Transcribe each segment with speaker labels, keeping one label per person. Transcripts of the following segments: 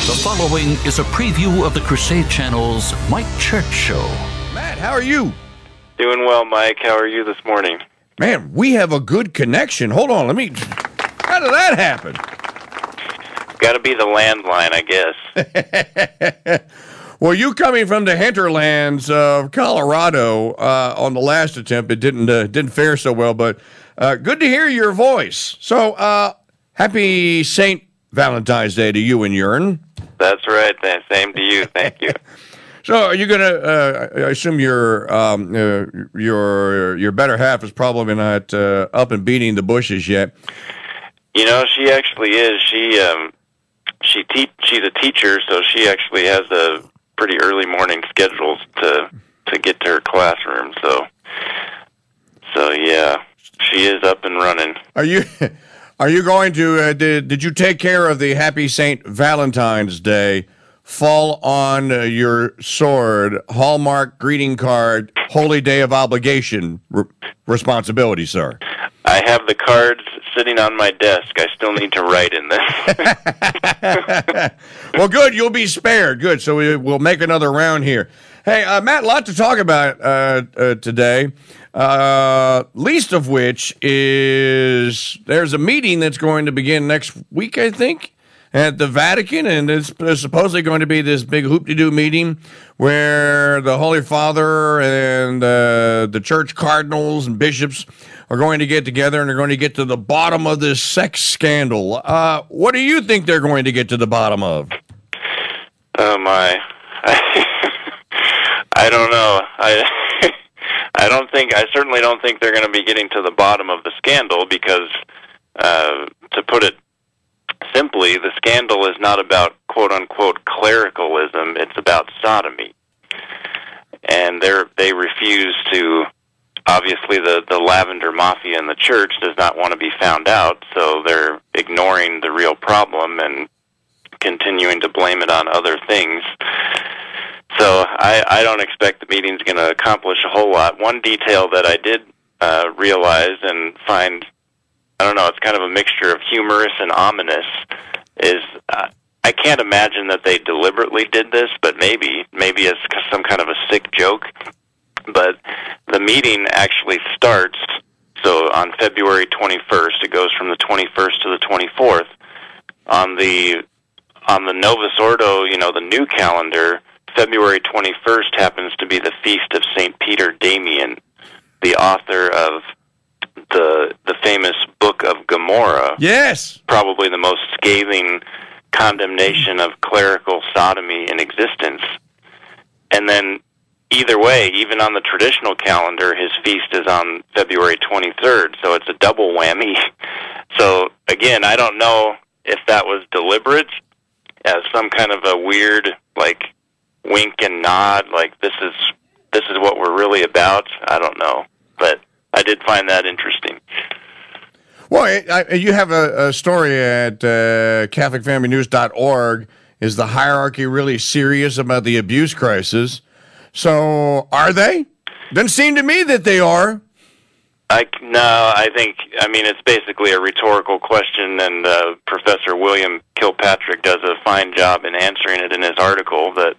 Speaker 1: The following is a preview of the Crusade Channel's Mike Church Show.
Speaker 2: Matt, how are you?
Speaker 3: Doing well, Mike. How are you this morning?
Speaker 2: Man, we have a good connection. Hold on, how did that happen?
Speaker 3: Got to be the landline, I guess.
Speaker 2: Well, you coming from the hinterlands of Colorado on the last attempt, it didn't fare so well, but good to hear your voice. So, happy St. Valentine's Day to you and Urine.
Speaker 3: That's right. Same to you. Thank you.
Speaker 2: So, are you gonna? I assume your better half is probably not up and beating the bushes yet.
Speaker 3: You know, she actually is. She's a teacher, so she actually has a pretty early morning schedule to get to her classroom. So yeah, she is up and running.
Speaker 2: Are you going to? Did you take care of the Happy St. Valentine's Day? Fall on your sword, Hallmark greeting card, holy day of obligation responsibility, sir.
Speaker 3: I have the cards sitting on my desk. I still need to write in this.
Speaker 2: Well, good. You'll be spared. Good. So we'll make another round here. Hey, Matt, a lot to talk about today, least of which is there's a meeting that's going to begin next week, I think, at the Vatican, and it's supposedly going to be this big hoop-de-doo meeting where the Holy Father and the church cardinals and bishops are going to get together and they're going to get to the bottom of this sex scandal. What do you think they're going to get to the bottom of?
Speaker 3: Oh, my. I don't know. I certainly don't think they're going to be getting to the bottom of the scandal because, to put it simply, the scandal is not about quote-unquote clericalism, it's about sodomy. And they refuse to, obviously the Lavender Mafia in the church does not want to be found out, so they're ignoring the real problem and continuing to blame it on other things. So I don't expect the meeting's going to accomplish a whole lot. One detail that I did realize and find, I don't know, it's kind of a mixture of humorous and ominous, is I can't imagine that they deliberately did this, but maybe it's some kind of a sick joke. But the meeting actually starts, so on February 21st, it goes from the 21st to the 24th. On the Novus Ordo, the new calendar, February 21st happens to be the feast of St. Peter Damian, the author of the famous Book of Gomorrah.
Speaker 2: Yes.
Speaker 3: Probably the most scathing condemnation of clerical sodomy in existence. And then, either way, even on the traditional calendar, his feast is on February 23rd, so it's a double whammy. So, again, I don't know if that was deliberate as some kind of a weird, wink and nod, this is what we're really about. I don't know, but I did find that interesting.
Speaker 2: Well, you have a story at CatholicFamilyNews.org. Is the hierarchy really serious about the abuse crisis? So, are they? Doesn't seem to me that they are.
Speaker 3: It's basically a rhetorical question, and Professor William Kilpatrick does a fine job in answering it in his article. That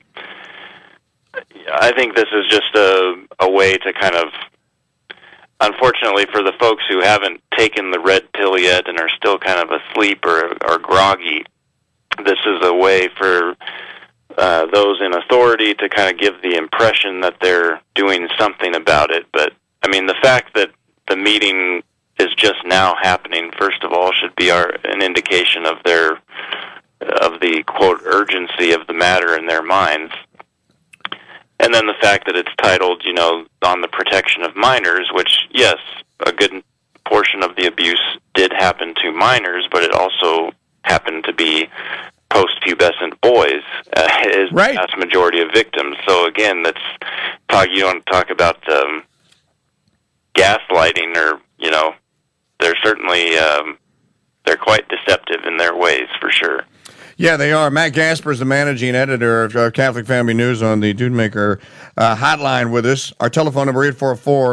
Speaker 3: I think this is just a way to kind of, unfortunately for the folks who haven't taken the red pill yet and are still kind of asleep or groggy, this is a way for those in authority to kind of give the impression that they're doing something about it. But, the fact that the meeting is just now happening, first of all, should be an indication of the, quote, urgency of the matter in their minds. And then the fact that it's titled, on the protection of minors, which, yes, a good portion of the abuse did happen to minors, but it also happened to be post-pubescent boys, is
Speaker 2: right.
Speaker 3: The vast majority of victims. So again, you want to talk about gaslighting, or they're certainly they're quite deceptive in their ways, for sure.
Speaker 2: Yeah, they are. Matt Gasper is the managing editor of Catholic Family News on the Dudemaker hotline with us. Our telephone number,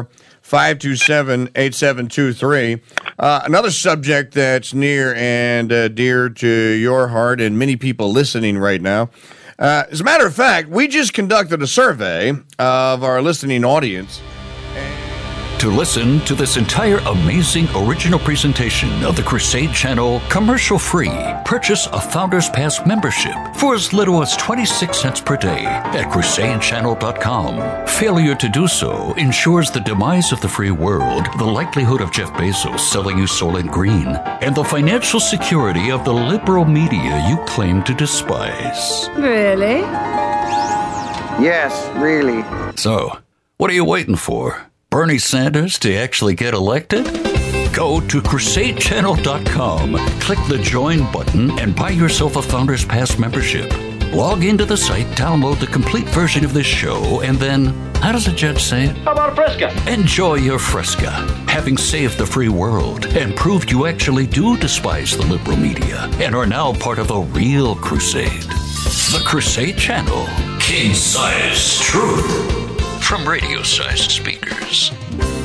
Speaker 2: 527-8723. Another subject that's near and dear to your heart and many people listening right now. As a matter of fact, we just conducted a survey of our listening audience.
Speaker 1: To listen to this entire amazing original presentation of the Crusade Channel commercial-free, purchase a Founders Pass membership for as little as 26 cents per day at CrusadeChannel.com. Failure to do so ensures the demise of the free world, the likelihood of Jeff Bezos selling you Soylent Green, and the financial security of the liberal media you claim to despise.
Speaker 4: Really?
Speaker 5: Yes, really.
Speaker 1: So, what are you waiting for? Bernie Sanders to actually get elected? Go to CrusadeChannel.com, click the Join button, and buy yourself a Founders Pass membership. Log into the site, download the complete version of this show, and then, how does the judge say it?
Speaker 6: How about a Fresca?
Speaker 1: Enjoy your Fresca, having saved the free world and proved you actually do despise the liberal media and are now part of a real crusade. The Crusade Channel, king-size truth. From radio-sized speakers.